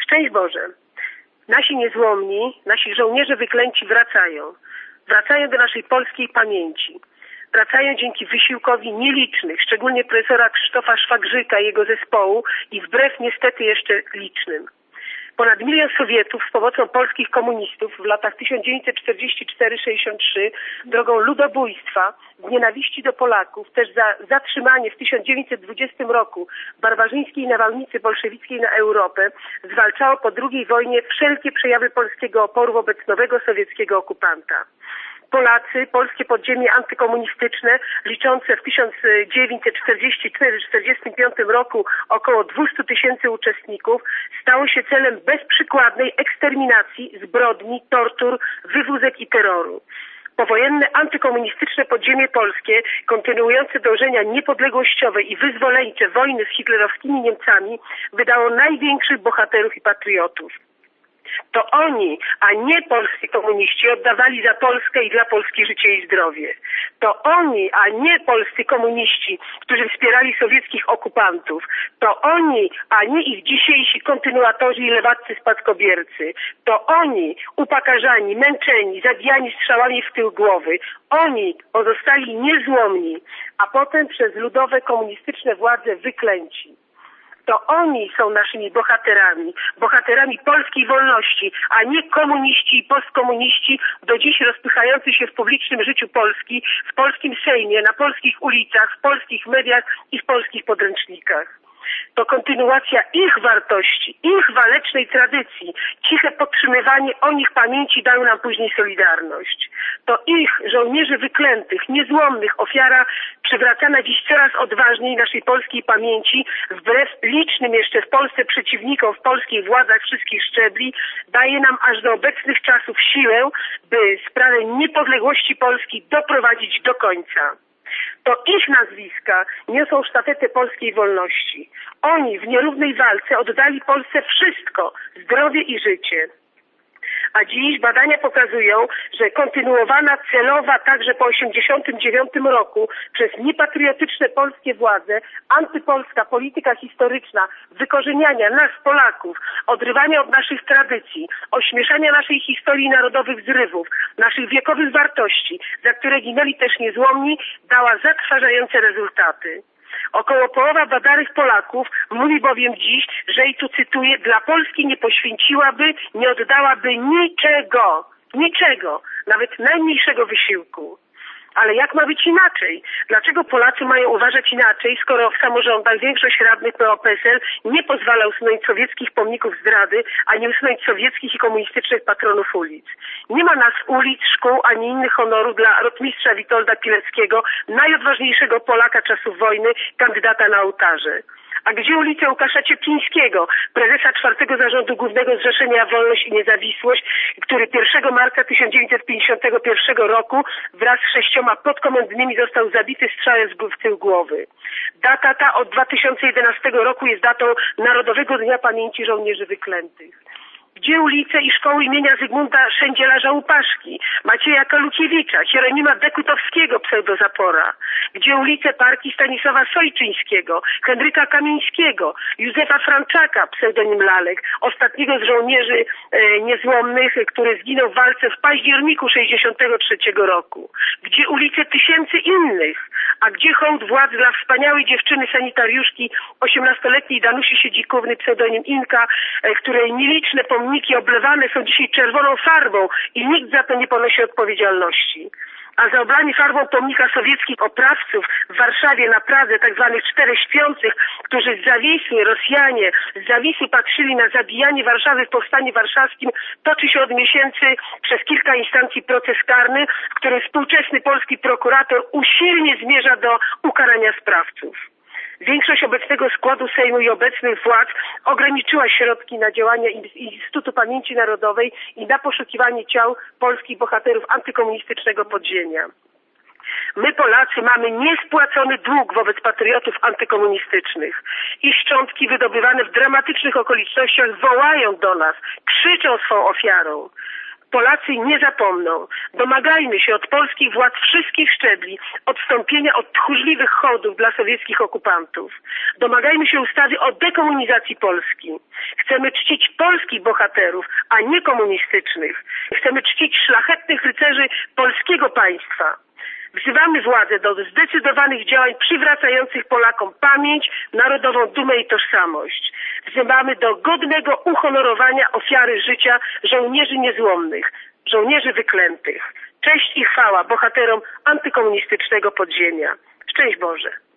Szczęść Boże! Nasi niezłomni, nasi żołnierze wyklęci wracają. Wracają do naszej polskiej pamięci. Wracają dzięki wysiłkowi nielicznych, szczególnie profesora Krzysztofa Szwagrzyka i jego zespołu i wbrew niestety jeszcze licznym. Ponad 1 000 000 Sowietów z pomocą polskich komunistów w latach 1944-63 drogą ludobójstwa, z nienawiści do Polaków, też za zatrzymanie w 1920 roku barbarzyńskiej nawałnicy bolszewickiej na Europę, zwalczało po II wojnie wszelkie przejawy polskiego oporu wobec nowego sowieckiego okupanta. Polacy, polskie podziemie antykomunistyczne, liczące w 1944-1945 roku około 200 000 uczestników, stało się celem bezprzykładnej eksterminacji, zbrodni, tortur, wywózek i terroru. Powojenne antykomunistyczne podziemie polskie, kontynuujące dążenia niepodległościowe i wyzwoleńcze wojny z hitlerowskimi Niemcami, wydało największych bohaterów i patriotów. To oni, a nie polscy komuniści oddawali za Polskę i dla Polski życie i zdrowie. To oni, a nie polscy komuniści, którzy wspierali sowieckich okupantów. To oni, a nie ich dzisiejsi kontynuatorzy i lewaccy spadkobiercy. To oni, upokarzani, męczeni, zabijani strzałami w tył głowy. Oni pozostali niezłomni, a potem przez ludowe komunistyczne władze wyklęci. To oni są naszymi bohaterami, bohaterami polskiej wolności, a nie komuniści i postkomuniści do dziś rozpychający się w publicznym życiu Polski, w polskim Sejmie, na polskich ulicach, w polskich mediach i w polskich podręcznikach. To kontynuacja ich wartości, ich walecznej tradycji, ciche podtrzymywanie o nich pamięci dały nam później Solidarność. To ich, żołnierzy wyklętych, niezłomnych, ofiara przywracana dziś coraz odważniej naszej polskiej pamięci, wbrew licznym jeszcze w Polsce przeciwnikom w polskich władzach wszystkich szczebli, daje nam aż do obecnych czasów siłę, by sprawę niepodległości Polski doprowadzić do końca. To ich nazwiska niosą sztafetę polskiej wolności. Oni w nierównej walce oddali Polsce wszystko, zdrowie i życie. A dziś badania pokazują, że kontynuowana celowa także po 1989 roku przez niepatriotyczne polskie władze antypolska polityka historyczna wykorzeniania nas, Polaków, odrywania od naszych tradycji, ośmieszania naszej historii i narodowych zrywów, naszych wiekowych wartości, za które ginęli też niezłomni, dała zatrważające rezultaty. Około połowa badanych Polaków mówi bowiem dziś, że i tu cytuję, dla Polski nie poświęciłaby, nie oddałaby niczego, nawet najmniejszego wysiłku. Ale jak ma być inaczej? Dlaczego Polacy mają uważać inaczej, skoro w samorządach większość radnych PO-PSL nie pozwala usunąć sowieckich pomników zdrady, ani usunąć sowieckich i komunistycznych patronów ulic? Nie ma nazw ulic, szkół, ani innych honorów dla rotmistrza Witolda Pileckiego, najodważniejszego Polaka czasów wojny, kandydata na ołtarze. A gdzie ulica Łukasza Cieplińskiego, prezesa 4. Zarządu Głównego Zrzeszenia Wolność i Niezawisłość, który 1 marca 1951 roku wraz z 6 podkomendnymi został zabity strzałem w tył głowy. Data ta od 2011 roku jest datą Narodowego Dnia Pamięci Żołnierzy Wyklętych. Gdzie ulice i szkoły imienia Zygmunta Szędzielarza-Łupaszki, Macieja Kalukiewicza, Hieronima Dekutowskiego, pseudozapora? Gdzie ulice parki Stanisława Sojczyńskiego, Henryka Kamińskiego, Józefa Franczaka, pseudonim Lalek, ostatniego z żołnierzy niezłomnych, który zginął w walce w październiku 1963 roku? Gdzie ulice tysięcy innych? A gdzie hołd władz dla wspaniałej dziewczyny sanitariuszki, 18-letniej Danusi Siedzikówny, pseudonim Inka, której nieliczne pomniki oblewane są dzisiaj czerwoną farbą i nikt za to nie ponosi odpowiedzialności. A za oblanie farbą pomnika sowieckich oprawców w Warszawie, na Pradze, tak zwanych 4 śpiących, którzy z Zawisły, Rosjanie, z Zawisły patrzyli na zabijanie Warszawy w Powstaniu Warszawskim, toczy się od miesięcy przez kilka instancji proces karny, w którym współczesny polski prokurator usilnie zmierza do ukarania sprawców. Większość obecnego składu Sejmu i obecnych władz ograniczyła środki na działania Instytutu Pamięci Narodowej i na poszukiwanie ciał polskich bohaterów antykomunistycznego podziemia. My, Polacy, mamy niespłacony dług wobec patriotów antykomunistycznych. Ich szczątki wydobywane w dramatycznych okolicznościach wołają do nas, krzyczą swą ofiarą. Polacy nie zapomną. Domagajmy się od polskich władz wszystkich szczebli odstąpienia od tchórzliwych hołdów dla sowieckich okupantów. Domagajmy się ustawy o dekomunizacji Polski. Chcemy czcić polskich bohaterów, a nie komunistycznych. Chcemy czcić szlachetnych rycerzy polskiego państwa. Wzywamy władze do zdecydowanych działań przywracających Polakom pamięć, narodową dumę i tożsamość. Wzywamy do godnego uhonorowania ofiary życia żołnierzy niezłomnych, żołnierzy wyklętych. Cześć i chwała bohaterom antykomunistycznego podziemia. Szczęść Boże.